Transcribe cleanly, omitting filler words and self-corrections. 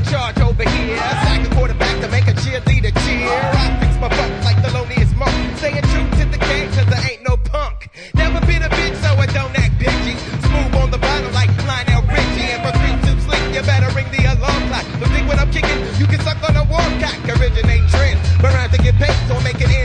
charge over here. Sack a quarterback to make a cheerleader cheer. I fix my butt like the loneliest monk. Staying true to the game cause I ain't no punk. Never been a bitch so I don't act bitchy. Smooth on the bottle like Lionel Richie. And for creep to sleep you better ring the alarm clock. Don't think when I'm kicking you can suck on a warm cock. Originate trends, but around to get paid so make it